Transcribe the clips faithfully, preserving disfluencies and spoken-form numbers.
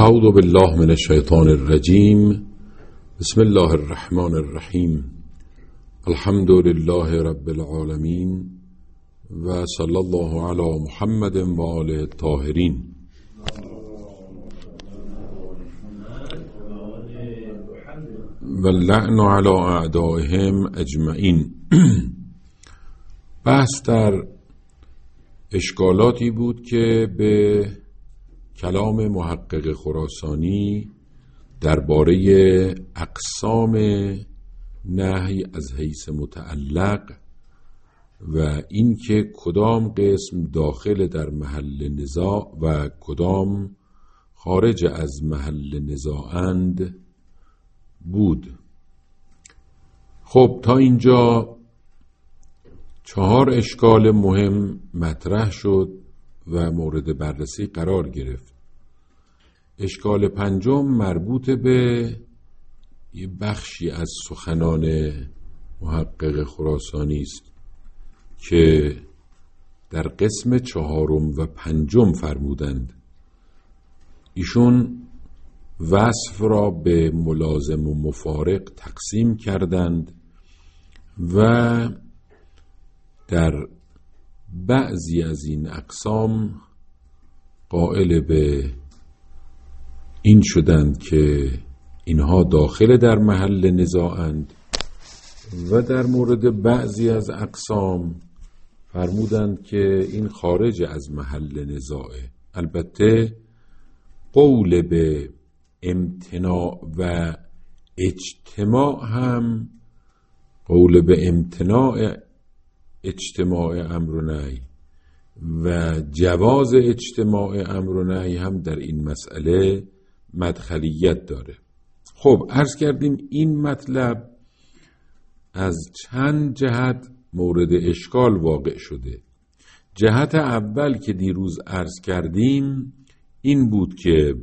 اعوذ بالله من الشیطان الرجیم. بسم الله الرحمن الرحیم. الحمد لله رب العالمین و صلی الله علی محمد و آله الطاهرین. و اللعن علی اعدائهم اجمعین. بحث در اشکالاتی بود که به کلام محقق خراسانی درباره اقسام نهی از حیث متعلق و اینکه کدام قسم داخل در محل نزاع و کدام خارج از محل نزاعند بود. خب تا اینجا چهار اشکال مهم مطرح شد و مورد بررسی قرار گرفت. اشکال پنجم مربوط به یه بخشی از سخنان محقق خراسانی است که در قسم چهارم و پنجم فرمودند. ایشون وصف را به ملازم و مفارق تقسیم کردند و در بعضی از این اقسام قائل به این شدند که اینها داخل در محل نزاعند و در مورد بعضی از اقسام فرمودند که این خارج از محل نزاعه. البته قول به امتناع و اجتماع هم قول به امتناع اجتماع امر و نهی و جواز اجتماع امر و نهی هم در این مسئله مدخلیت داره. خب عرض کردیم این مطلب از چند جهت مورد اشکال واقع شده. جهت اول که دیروز عرض کردیم این بود که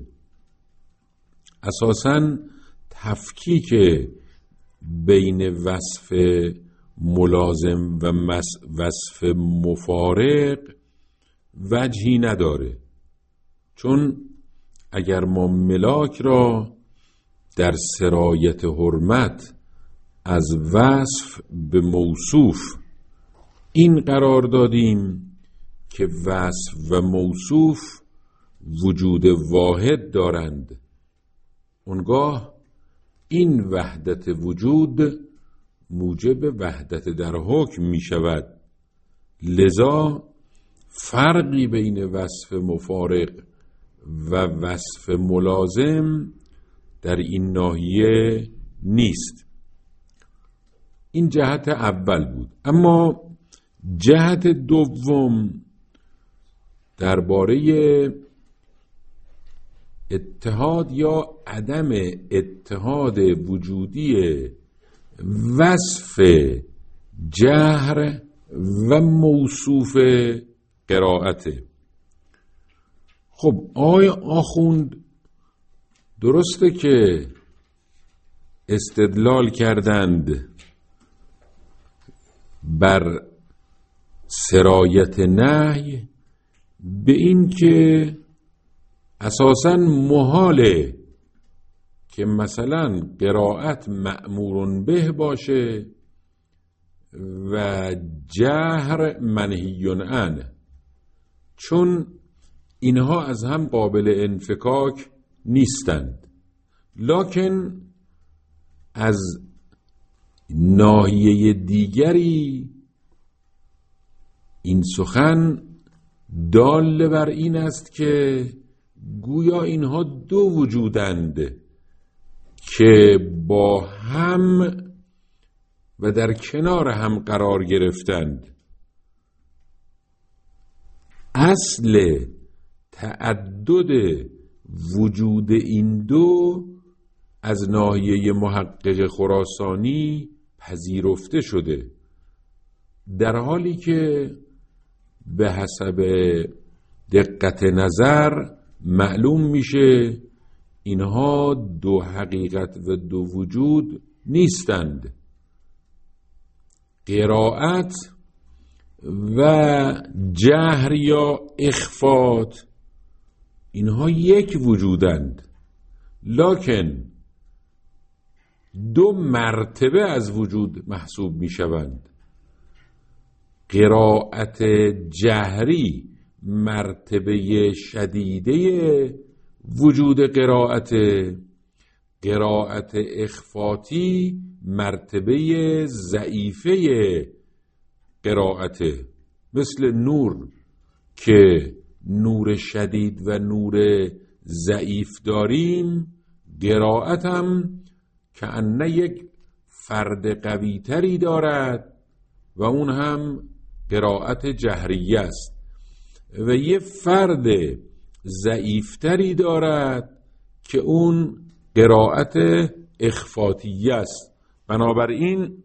اساساً تفکیک بین وصف ملازم و وصف مفارق وجهی نداره، چون اگر ما ملاک را در سرایت حرمت از وصف به موصوف این قرار دادیم که وصف و موصوف وجود واحد دارند، اونگاه این وحدت وجود موجب وحدت در حکم می شود. لذا فرقی بین وصف مفارق و وصف ملازم در این ناحیه نیست. این جهت اول بود. اما جهت دوم درباره اتحاد یا عدم اتحاد وجودی وصف جهر و موصوف قرائته. خب آیا آخوند درسته که استدلال کردند بر سرایت نهی به این که اساساً محاله که مثلا قرائت مأمور به باشه و جهر منهی عنه، چون اینها از هم قابل انفکاک نیستند. لکن از ناحیه دیگری این سخن دال بر این است که گویا اینها دو وجودند که با هم و در کنار هم قرار گرفتند. اصل تعدد وجود این دو از ناحیه محقق خراسانی پذیرفته شده، در حالی که به حسب دقت نظر معلوم میشه اینها دو حقیقت و دو وجود نیستند. قرائت و جهر یا اخفات اینها یک وجودند. لکن دو مرتبه از وجود محسوب می شوند. قرائت جهری مرتبه شدیده وجود قرائت، قرائت اخفاتی مرتبه ضعیفه قرائت. مثل نور که نور شدید و نور ضعیف داریم، قرائت هم که انه یک فرد قوی تری دارد و اون هم قرائت جهریه است و یه فرد ضعیفتری دارد که اون قرائت اخفاتیه است. بنابراین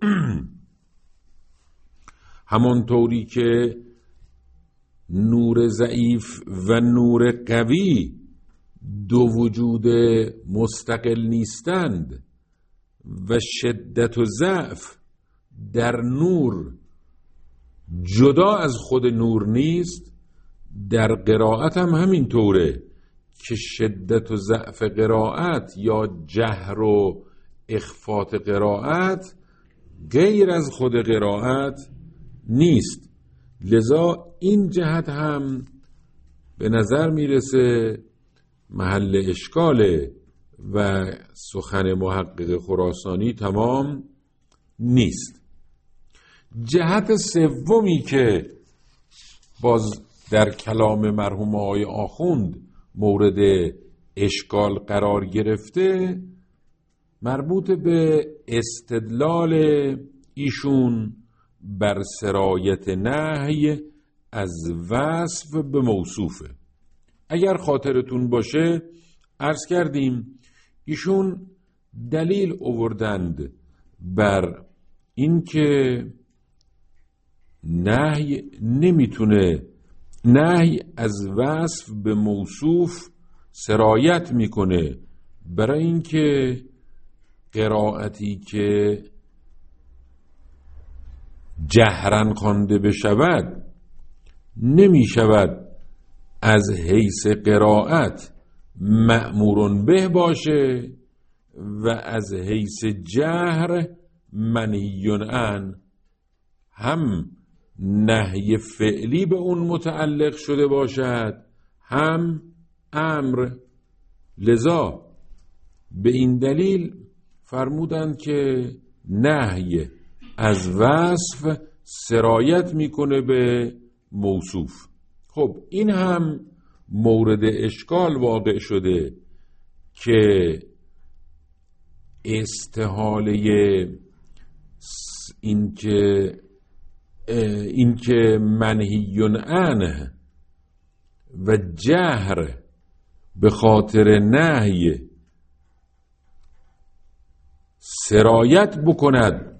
همانطوری که نور ضعیف و نور قوی دو وجود مستقل نیستند و شدت و ضعف در نور جدا از خود نور نیست، در قرائت هم همین طوره که شدت و ضعف قرائت یا جهر و اخفات قرائت غیر از خود قرائت نیست. لذا این جهت هم به نظر میرسه محل اشکاله و سخن محقق خراسانی تمام نیست. جهت سومی که باز در کلام مرحوم آقای آخوند مورد اشکال قرار گرفته مربوط به استدلال ایشون بر سرایت نهی از وصف به موصوفه. اگر خاطرتون باشه عرض کردیم ایشون دلیل آوردند بر اینکه نهی نمیتونه، نهی از وصف به موصوف سرایت میکنه برای اینکه قرائتی که جهرن خوانده بشود نمیشود از حیث قرائت مأمور به باشه و از حیث جهر منهی عنه، هم نهی فعلی به اون متعلق شده باشد هم امر. لذا به این دلیل فرمودند که نهی از وصف سرایت میکنه به موصوف. خب این هم مورد اشکال واقع شده که استحاله این که این که منهی عنه و جهر به خاطر نهی سرایت بکند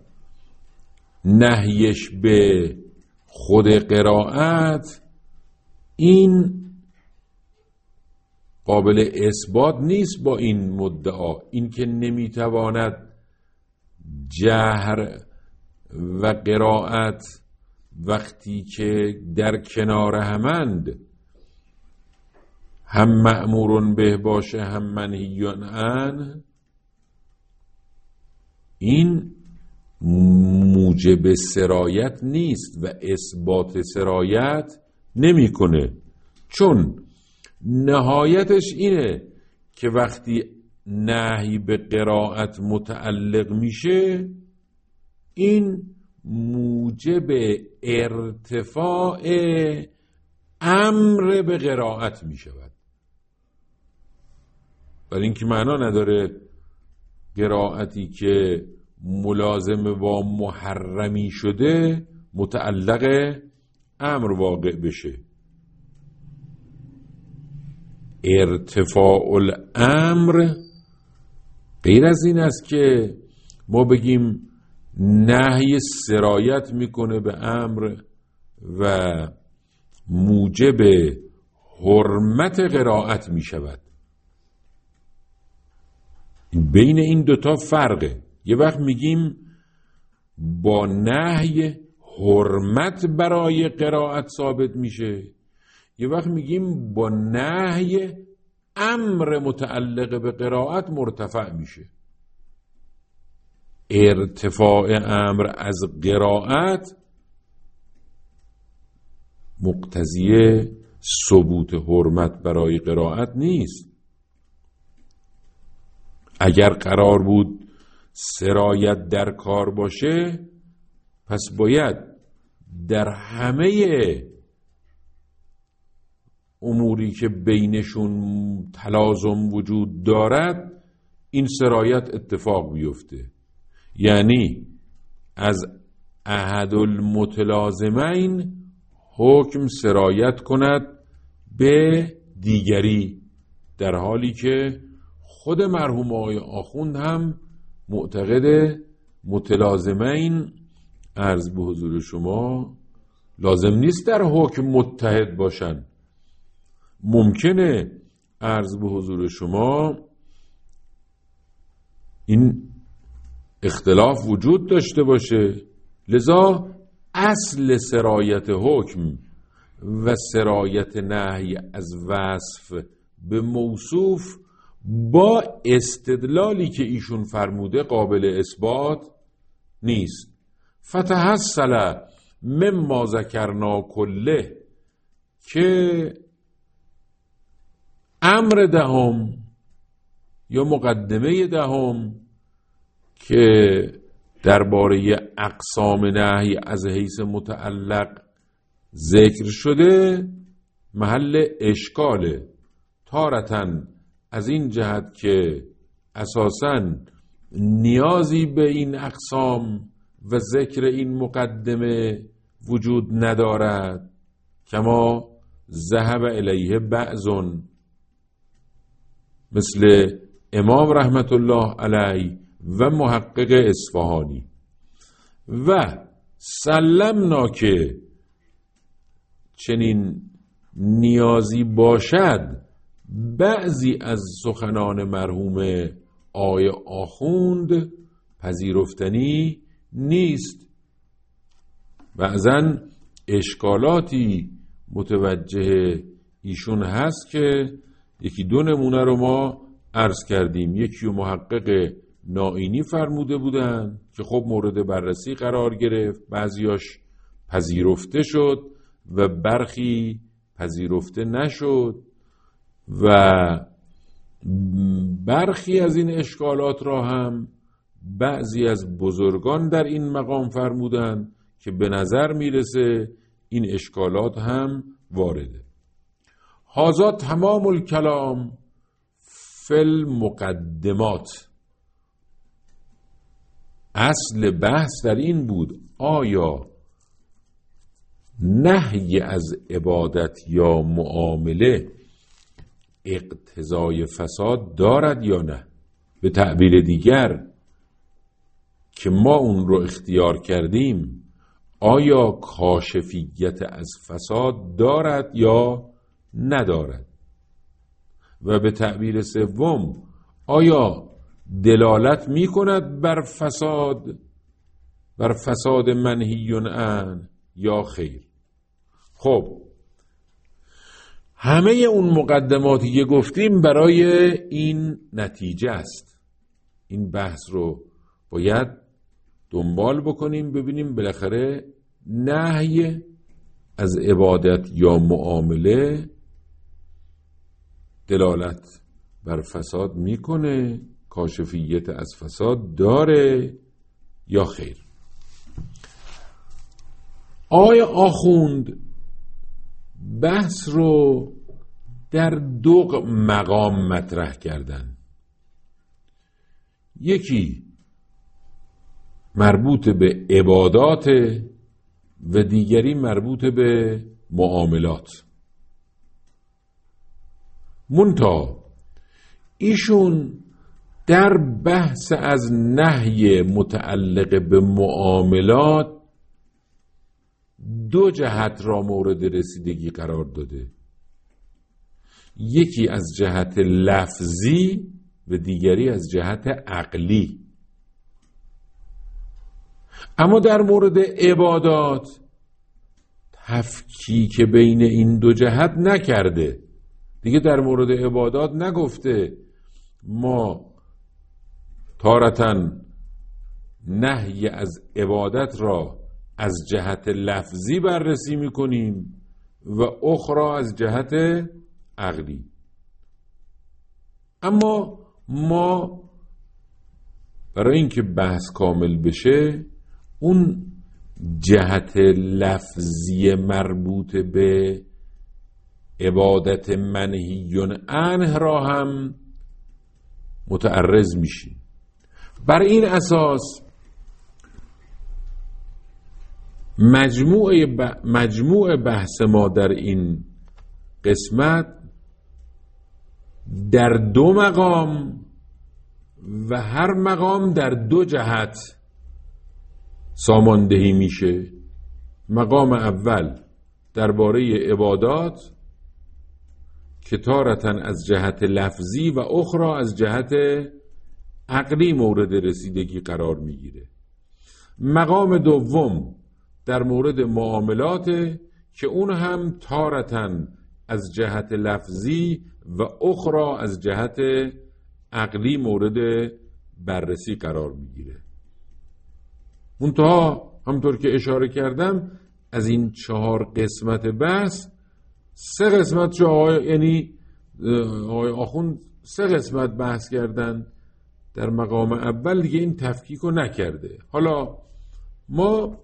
نهیش به خود قرائت، این قابل اثبات نیست با این مدعا. این که نمیتواند جهر و قرائت وقتی که در کنار همند هم مأمور به باشه هم منهی عنه، این موجب سرایت نیست و اثبات سرایت نمیکنه، چون نهایتش اینه که وقتی نهی به قرائت متعلق میشه این موجب ارتفاع امر به قرائت میشود. برای اینکه معنا نداره قرائتی که ملازم با محرمی شده متعلق امر واقع بشه. ارتفاع الامر غیر از این است که ما بگیم نهی سرایت میکنه به امر و موجب حرمت قرائت میشود. بین این دوتا فرقه. یه وقت میگیم با نهی حرمت برای قرائت ثابت میشه، یه وقت میگیم با نهی امر متعلق به قرائت مرتفع میشه. ارتفاع امر از قرائت مقتضی ثبوت حرمت برای قرائت نیست. اگر قرار بود سرایت در کار باشه، پس باید در همه اموری که بینشون تلازم وجود دارد این سرایت اتفاق بیفته. یعنی از احد المتلازمین حکم سرایت کند به دیگری، در حالی که خود مرحوم آقای آخوند هم معتقد متلازمین عرض به حضور شما لازم نیست در حکم متحد باشن. ممکنه عرض به حضور شما این اختلاف وجود داشته باشه. لذا اصل سرایت حکم و سرایت نهی از وصف به موصوف با استدلالی که ایشون فرموده قابل اثبات نیست. فتحصل مما ذکرنا کله، که امر دهم یا مقدمه دهم که درباره اقسام نهی از حیث متعلق ذکر شده محل اشکاله. تارتن از این جهت که اساساً نیازی به این اقسام و ذکر این مقدمه وجود ندارد، کما ذهب الیه بعضون، مثل امام رحمت الله علیه و محقق اصفهانی. و سلمنا که چنین نیازی باشد، بعضی از سخنان مرحوم آقای آخوند پذیرفتنی نیست. بعضن اشکالاتی متوجه ایشون هست که یکی دو نمونه رو ما عرض کردیم. یکی و محقق نائینی فرموده بودن که خب مورد بررسی قرار گرفت، بعضیاش پذیرفته شد و برخی پذیرفته نشد و برخی از این اشکالات را هم بعضی از بزرگان در این مقام فرمودن که به نظر میرسه این اشکالات هم وارده. هذا تمام الکلام فی المقدمات. اصل بحث در این بود آیا نهی از عبادت یا معامله اقتضای فساد دارد یا نه. به تعبیر دیگر که ما اون رو اختیار کردیم، آیا کاشفیت از فساد دارد یا ندارد. و به تعبیر سوم، آیا دلالت می کند بر فساد بر فساد منهی عنه یا خیر. خب همه اون مقدماتی که گفتیم برای این نتیجه است. این بحث رو باید دنبال بکنیم، ببینیم بالاخره نهی از عبادت یا معامله دلالت بر فساد میکنه، کاشفیت از فساد داره یا خیر. آقای آخوند بحث رو در دو مقام مطرح کردن. یکی مربوط به عبادات و دیگری مربوط به معاملات. منتها ایشون در بحث از نهی متعلق به معاملات دو جهت را مورد رسیدگی قرار داده. یکی از جهت لفظی و دیگری از جهت عقلی. اما در مورد عبادات تفکیک بین این دو جهت نکرده، دیگه در مورد عبادات نگفته ما تارتاً نهی از عبادت را از جهت لفظی بررسی میکنیم و اخرى از جهت عقلی. اما ما برای اینکه بحث کامل بشه اون جهت لفظی مربوط به عبادت منهی عنه را هم متعرض میشیم. بر این اساس مجموع مجموع بحث ما در این قسمت در دو مقام و هر مقام در دو جهت ساماندهی میشه. مقام اول درباره عبادات که تارتاً از جهت لفظی و اخرى از جهت عقلی مورد رسیدگی قرار میگیره. مقام دوم در مورد معاملات که اون هم تارتاً از جهت لفظی و اخرى از جهت عقلی مورد بررسی قرار میگیره. منتها همطور که اشاره کردم از این چهار قسمت بحث سه قسمت جو آقای یعنی آقای آخوند سه قسمت بحث کردن. در مقام اول دیگه این تفکیک رو نکرده. حالا ما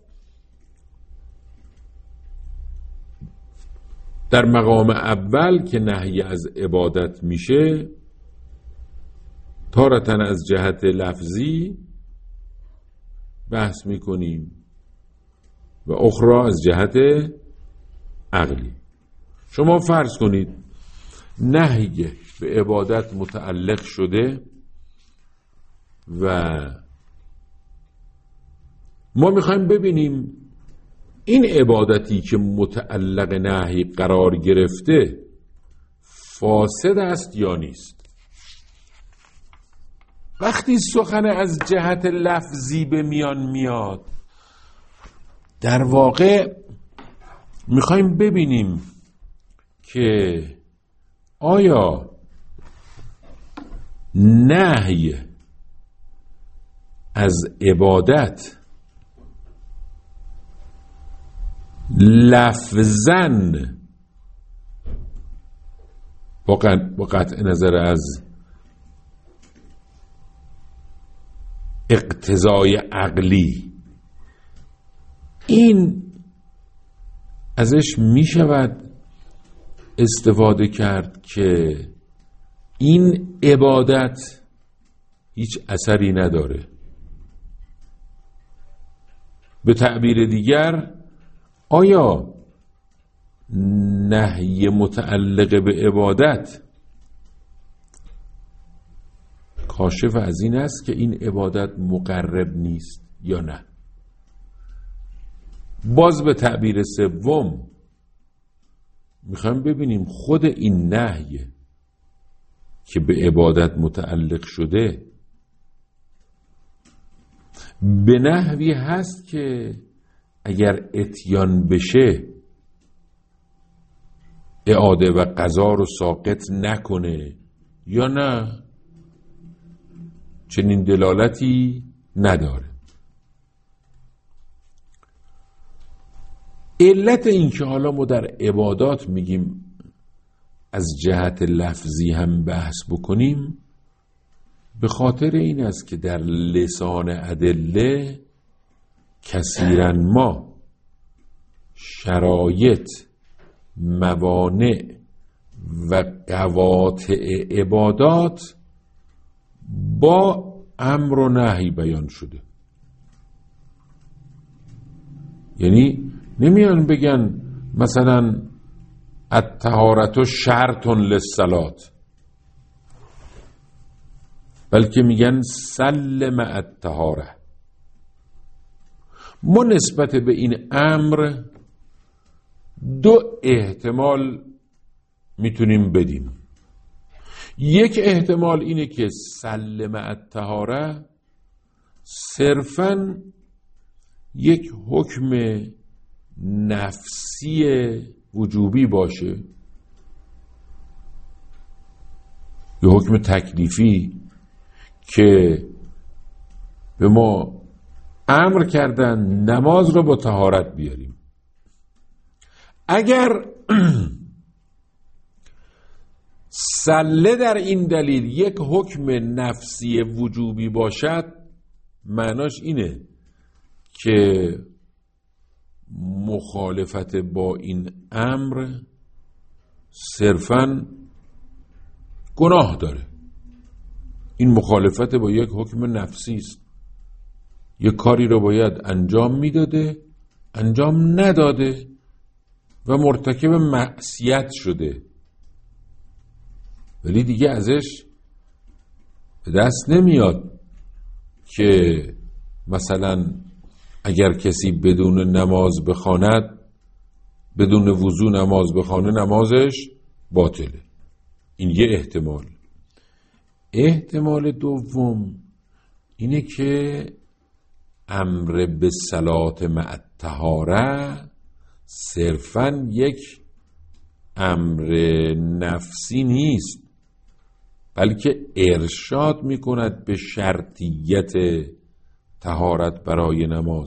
در مقام اول که نهی از عبادت میشه تارتاً از جهت لفظی بحث میکنیم و اخرى از جهت عقلی. شما فرض کنید نهی به عبادت متعلق شده و ما میخوایم ببینیم این عبادتی که متعلق نهی قرار گرفته فاسد است یا نیست. وقتی سخن از جهت لفظی به میان میاد در واقع میخوایم ببینیم که آیا نهی از عبادت لفظن با قطع نظر از اقتضای عقلی این ازش می شود استفاده کرد که این عبادت هیچ اثری نداره. به تعبیر دیگر آیا نهی متعلق به عبادت کاشف از این است که این عبادت مقرب نیست یا نه؟ باز به تعبیر سوم میخوایم ببینیم خود این نهی که به عبادت متعلق شده به نحوی هست که اگر اتیان بشه اعاده و قضا رو ساقط نکنه یا نه، چنین دلالتی نداره. علت این که حالا ما در عبادات میگیم از جهت لفظی هم بحث بکنیم به خاطر این است که در لسان ادله کثیراً ما شرایط، موانع و قواطع عبادات با امر و نهی بیان شده. یعنی نمیان بگن مثلا الطهارة شرط للصلاة، بلکه میگن سلم الطهارة. ما نسبت به این امر دو احتمال میتونیم بدیم. یک احتمال اینه که سلم الطهارة صرفاً یک حکم نفسی وجوبی باشه یه حکم تکلیفی که به ما امر کردن نماز رو با طهارت بیاریم. اگر سله در این دلیل یک حکم نفسی وجوبی باشد، معناش اینه که مخالفت با این امر صرفاً گناه داره. این مخالفت با یک حکم نفسی است. یک کاری رو باید انجام میداده، انجام نداده و مرتکب معصیت شده، ولی دیگه ازش به دست نمیاد که مثلا اگر کسی بدون نماز بخواند، بدون وضو نماز بخوانه، نمازش باطله. این یه احتمال. احتمال دوم اینه که امر به صلات مع الطهاره صرفاً یک امر نفسی نیست، بلکه ارشاد میکند به شرطیت طهارت برای نماز.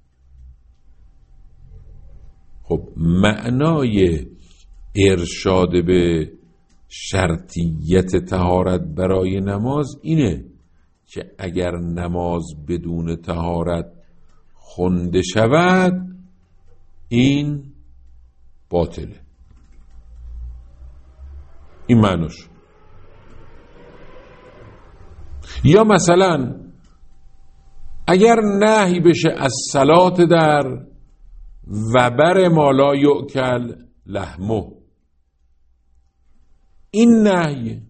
خب معنای ارشاد به شرطیت طهارت برای نماز اینه که اگر نماز بدون طهارت خونده شود این باطله. این معناش. یا مثلا اگر نهی بشه از صلات در وبر ما لا یؤکل لحمه، این نهی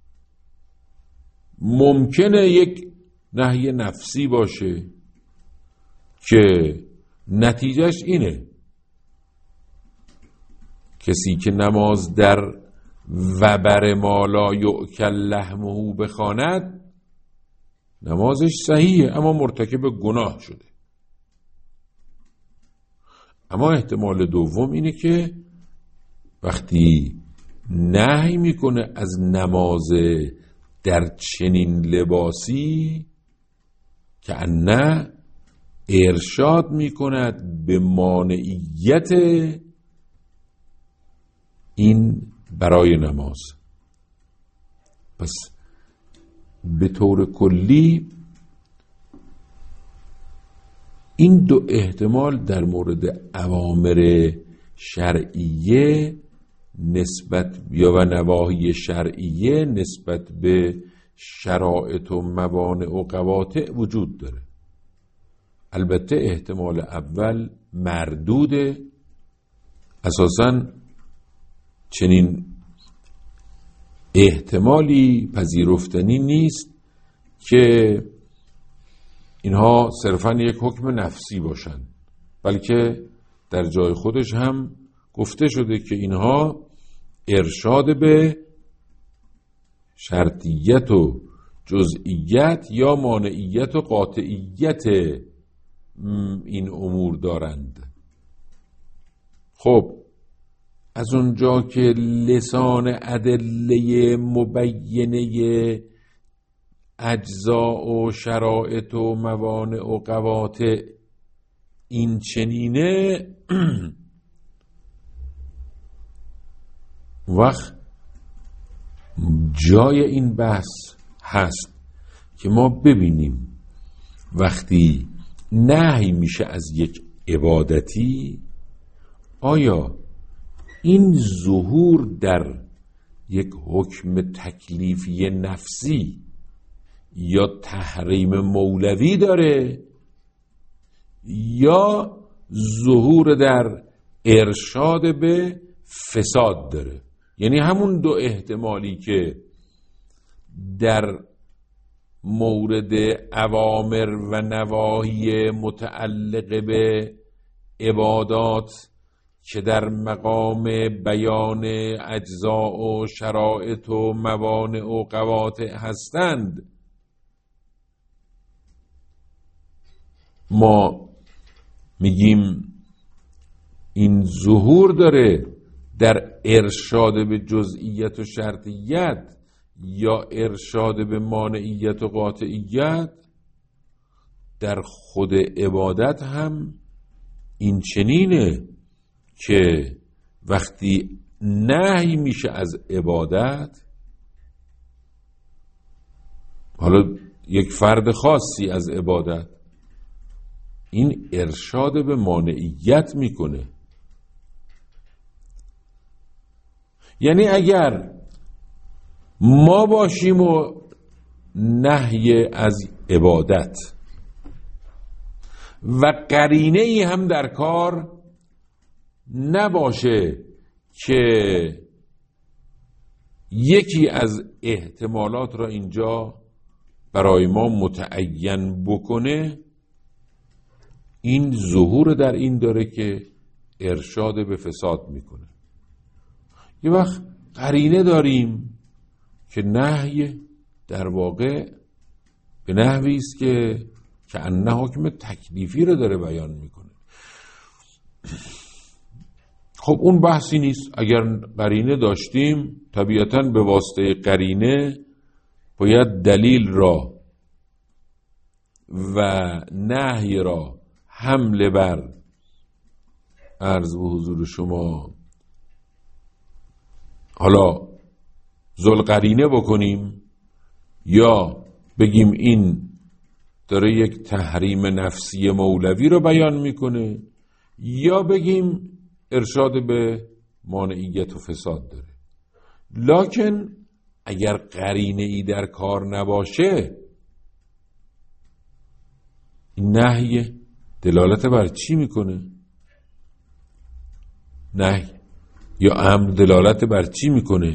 ممکنه یک نهی نفسی باشه که نتیجهش اینه کسی که نماز در وبر ما لا یؤکل لحمه بخواند نمازش صحیحه اما مرتکب گناه شده. اما احتمال دوم اینه که وقتی نهی میکنه از نماز در چنین لباسی که نه ارشاد میکند به مانعیت این برای نماز. پس به طور کلی این دو احتمال در مورد اوامر شرعیه نسبت یا و نواهی شرعیه نسبت به شرائط و موانع و قواطع وجود داره. البته احتمال اول مردوده، اساساً چنین احتمالی پذیرفتنی نیست که اینها صرفاً یک حکم نفسی باشند، بلکه در جای خودش هم گفته شده که اینها ارشاد به شرطیت و جزئیت یا مانعیت و قاطعیت این امور دارند. خب از اونجا که لسان ادله مبینه اجزاء و شرائط و موانع و قواطع این چنینه، وقت جای این بحث هست که ما ببینیم وقتی نهی میشه از یک عبادتی، آیا این ظهور در یک حکم تکلیفی نفسی یا تحریم مولوی داره یا ظهور در ارشاد به فساد داره. یعنی همون دو احتمالی که در مورد اوامر و نواهی متعلق به عبادات که در مقام بیان اجزاء و شرائط و موانع و قواطع هستند، ما میگیم این ظهور داره در ارشاد به جزئیت و شرطیت یا ارشاد به مانعیت و قاطعیت، در خود عبادت هم این چنینه که وقتی نهی میشه از عبادت، حالا یک فرد خاصی از عبادت، این ارشاد به مانعیت میکنه. یعنی اگر ما باشیم و نهی از عبادت و قرینه ای هم در کار نباشه که یکی از احتمالات را اینجا برای ما متعین بکنه، این ظهور در این داره که ارشاد به فساد میکنه. یه وقت قرینه داریم که نهی در واقع به نحوی است که کأنه حکم تکلیفی رو داره بیان میکنه. خب اون بحثی نیست. اگر قرینه داشتیم، طبیعتاً به واسطه قرینه باید دلیل را و نهی را حمله بر عرض به حضور شما حالا ذوالقرینه بکنیم، یا بگیم این داره یک تحریم نفسی مولوی رو بیان میکنه، یا بگیم ارشاد به مانعیت و فساد داره. لکن اگر قرینه ای در کار نباشه، این نهی دلالت بر چی میکنه؟ نهی یا امر دلالت بر چی میکنه؟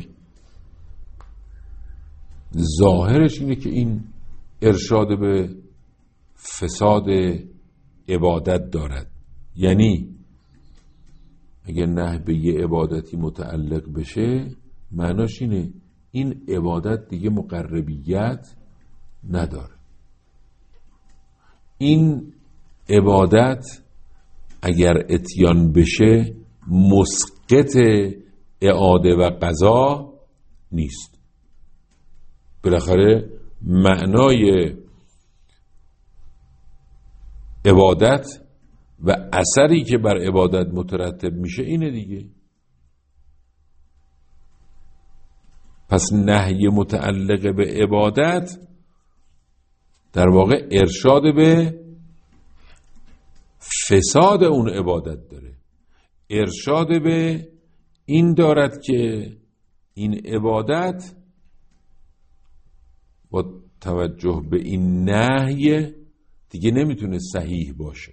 ظاهرش اینه که این ارشاد به فساد عبادت دارد. یعنی اگر نهی به یه عبادتی متعلق بشه، معناش اینه این عبادت دیگه مقربیت نداره. این عبادت اگر اتیان بشه مسقط اعاده و قضا نیست. بالاخره معنای عبادت و اثری که بر عبادت مترتب میشه اینه دیگه. پس نهی متعلق به عبادت در واقع ارشاد به فساد اون عبادت داره، ارشاد به این دارد که این عبادت با توجه به این نهی دیگه نمیتونه صحیح باشه.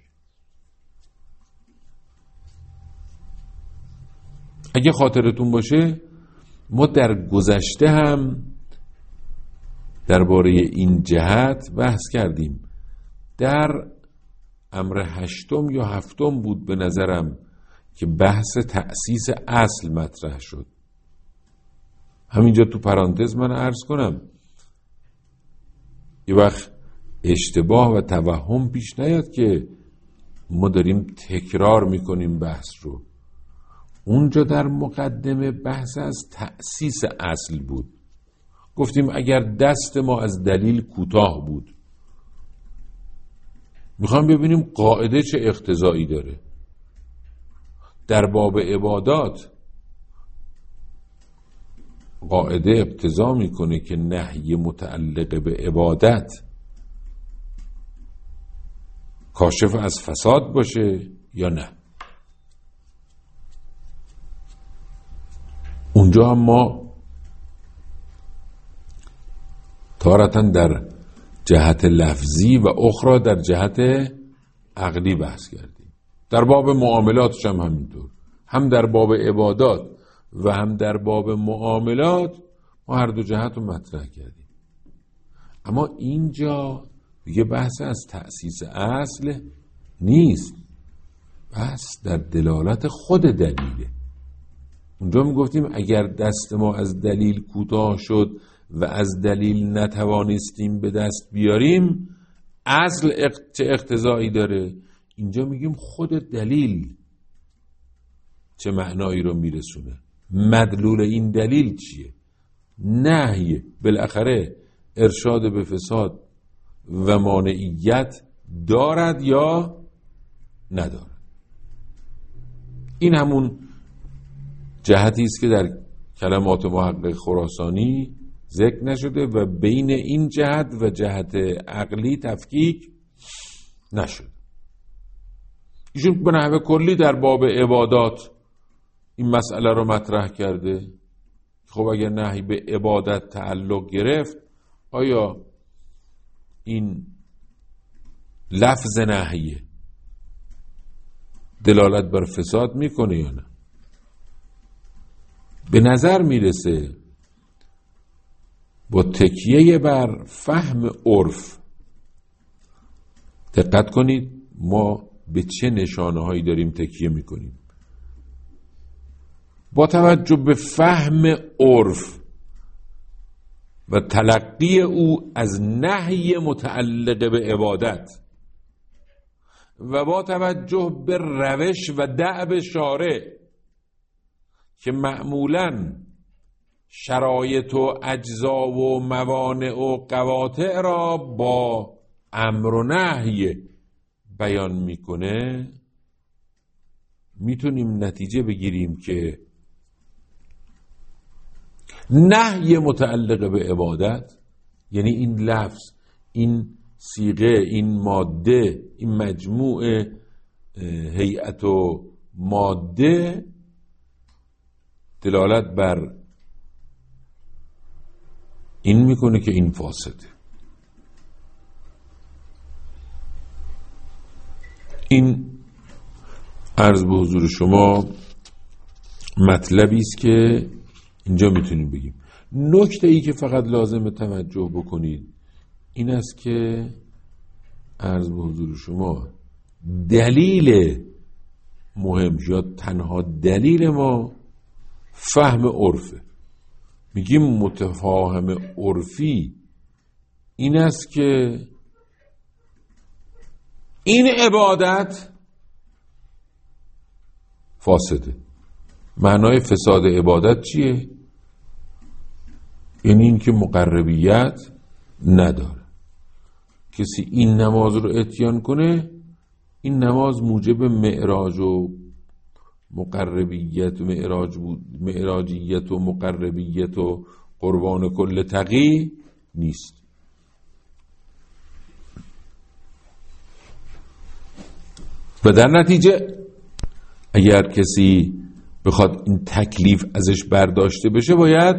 اگه خاطرتون باشه ما در گذشته هم درباره این جهت بحث کردیم. در امر هشتم یا هفتم بود به نظرم که بحث تأسیس اصل مطرح شد. همینجا تو پرانتز من عرض کنم یه وقت اشتباه و توهم پیش نیاد که ما داریم تکرار میکنیم بحث رو. اونجا در مقدمه بحث از تأسیس اصل بود. گفتیم اگر دست ما از دلیل کوتاه بود، میخوام ببینیم قاعده چه اقتضایی داره. در باب عبادات قاعده اقتضا میکنه که نهی متعلق به عبادت کاشف از فساد باشه یا نه. اونجا هم ما تارتاً در جهت لفظی و اخرى در جهت عقلی بحث کردیم. در باب معاملاتش هم همینطور، هم در باب عبادات و هم در باب معاملات ما هر دو جهت رو مطرح کردیم. اما اینجا دیگه بحث از تأسیس اصل نیست، بحث در دلالت خود دلیله. اونجا می گفتیم اگر دست ما از دلیل کوتاه شد و از دلیل نتوانستیم به دست بیاریم، اصل چه اقتضایی داره؟ اینجا میگیم خود دلیل چه معنایی رو میرسونه، مدلول این دلیل چیه. نهی بالاخره ارشاد به فساد و مانعیت دارد یا ندارد. این همون جهتی است که در کلمات محقق خراسانی ذکر نشده و بین این جهت و جهت عقلی تفکیک نشد. ایشون به نحو کلی در باب عبادات این مسئله رو مطرح کرده. خب اگر نهی به عبادت تعلق گرفت، آیا این لفظ نهیه دلالت بر فساد میکنه یا نه؟ به نظر میرسه با تکیه بر فهم عرف، دقت کنید ما به چه نشانه هایی داریم تکیه میکنیم، با توجه به فهم عرف و تلقی او از نهی متعلق به عبادت و با توجه به روش و دأب شارع که معمولاً شرایط و اجزا و موانع و قواطع را با امر و نهی بیان میکنه، میتونیم نتیجه بگیریم که نهی متعلق به عبادت، یعنی این لفظ، این صیغه، این ماده، این مجموع هیئت و ماده دلالت بر این میکنه که این فاسده. این عرض به حضور شما مطلبی است که اینجا میتونیم بگیم. نکته ای که فقط لازم توجه بکنید این است که عرض به حضور شما دلیل مهم یا تنها دلیل ما فهم عرفه. میگیم متفاهم عرفی این است که این عبادت فاسده. معنای فساد عبادت چیه؟ یعنی این که مقربیت نداره. کسی این نماز رو اتیان کنه، این نماز موجب معراج و مقربیت و معراج بود، معراجیت و مقربیت و قربان کل تقی نیست. و در نتیجه اگر کسی بخواد این تکلیف ازش برداشته بشه باید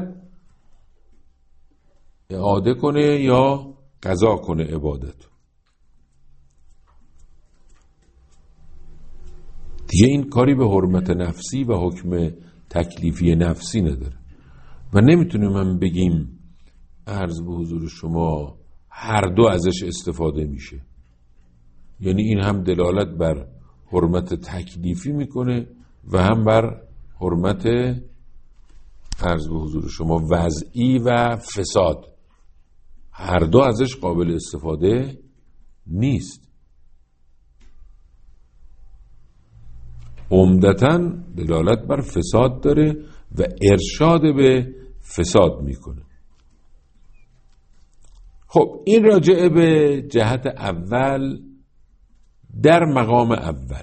اعاده کنه یا قضا کنه عبادت. دیگه این کاری به حرمت نفسی و حکم تکلیفی نفسی نداره و نمیتونیم هم بگیم عرض به حضور شما هر دو ازش استفاده میشه. یعنی این هم دلالت بر حرمت تکلیفی میکنه و هم بر حرمت عرض به حضور شما وضعی و فساد. هر دو ازش قابل استفاده نیست. عمدتاً دلالت بر فساد داره و ارشاد به فساد میکنه. خب این راجع به جهت اول در مقام اول.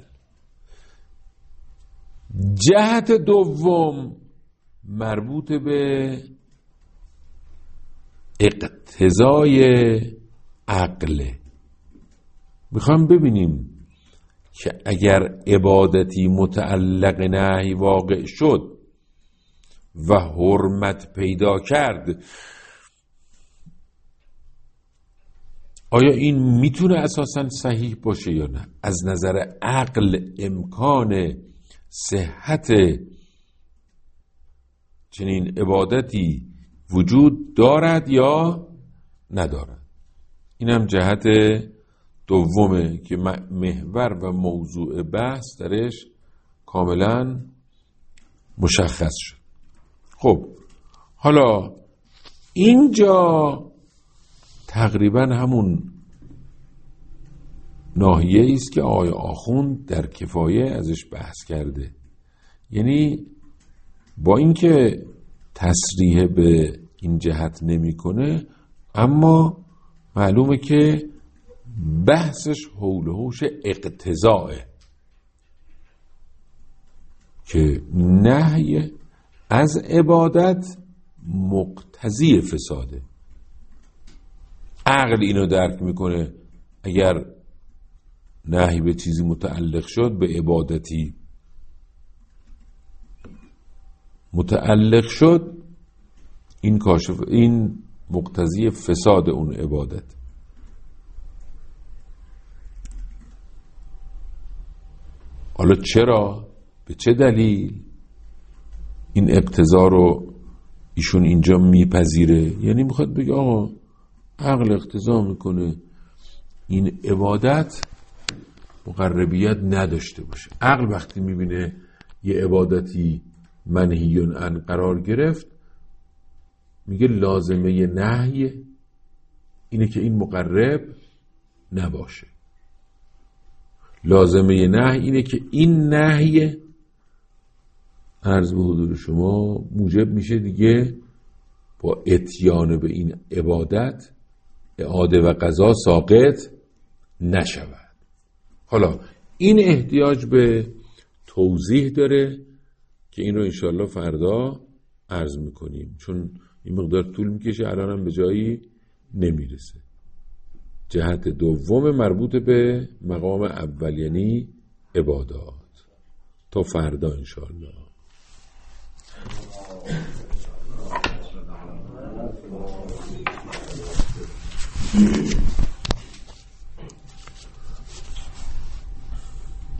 جهت دوم مربوط به اقتضای عقل. میخوام ببینیم که اگر عبادتی متعلق نهی واقع شد و حرمت پیدا کرد، آیا این میتونه اساساً صحیح باشه یا نه؟ از نظر عقل امکان صحت چنین عبادتی وجود دارد یا ندارد؟ این هم جهت دومه که محور و موضوع بحث درش کاملا مشخص شد. خب حالا اینجا تقریبا همون ناحیه است که آقای آخوند در کفایه ازش بحث کرده. یعنی با اینکه تصریح به این جهت نمیکنه، اما معلومه که بحثش حول و حوش اقتضاءه که نهی از عبادت مقتضی فساده. عقل اینو درک میکنه اگر نهی به چیزی متعلق شد، به عبادتی متعلق شد، این کاشف این مقتضی فساد اون عبادت. حالا چرا؟ به چه دلیل این اقتضا رو ایشون اینجا میپذیره؟ یعنی میخواد بگه آقا عقل اقتضا میکنه این عبادت مقربیت نداشته باشه. عقل وقتی میبینه یه عبادتی منهیون عن قرار گرفت، میگه لازمه نهی اینه که این مقرب نباشه. لازمه نهی اینه که این نهی عرض به حضور شما موجب میشه دیگه با اتیان به این عبادت اعاده و قضا ساقط نشود. حالا این احتیاج به توضیح داره که این رو انشاءالله فردا عرض میکنیم، چون این مقدار طول میکشه، الان هم به جایی نمیرسه. جهت دوم مربوط به مقام اول یعنی عبادات، تا فردا انشاءالله.